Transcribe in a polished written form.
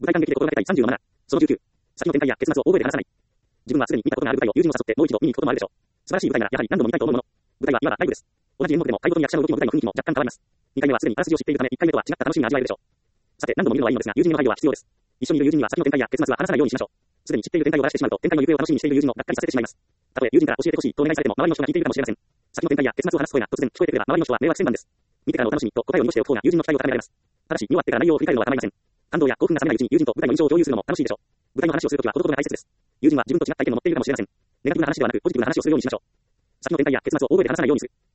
舞台観劇で心がけたい30の7。その19。先の展開や結末を大声で話さない。自分はすでに見たことがある舞台を友人を誘ってもう一度見に行くこともあるでしょう。素晴らしい舞台ならやはり何度も見たいと思うもの。舞台はいわばライブです。同じ演目でも対語と役者の動きも舞台の雰囲気も若干変わります。2回目はすでにあらすじを知っているため1回目とは違った楽しみが味わえるでしょう。さて何度も見るのはいいのですが友人への配慮は必要です。一緒にいる友人には先の展開や結末は話さないようにしましょう。すでに知っている展開をばらしてしまうと展開の行方を楽しみにしている友人をがっかりさせてしまいます。たとえ友人から教えてほしいとお願いされても周りの人が聞いているかもしれません。先の展開や結末を話す声が突然聞こえてくれば周りの人は迷惑千万です。見てからのお楽しみと答えを濁しておく方が友人の期待を高められます。ただし見終わってから内容を振り返るのは構いません。感動や興奮が冷めないうちに友人と舞台の印象を共有するのも楽しいでしょう。舞台の話をするときはほどほどが大切です。友人は自分と違った意見を持っているかもしれません。ネガティブな話ではなくポジティブな話をするようにしましょう。先の展開や結末を大声で話さないようにする。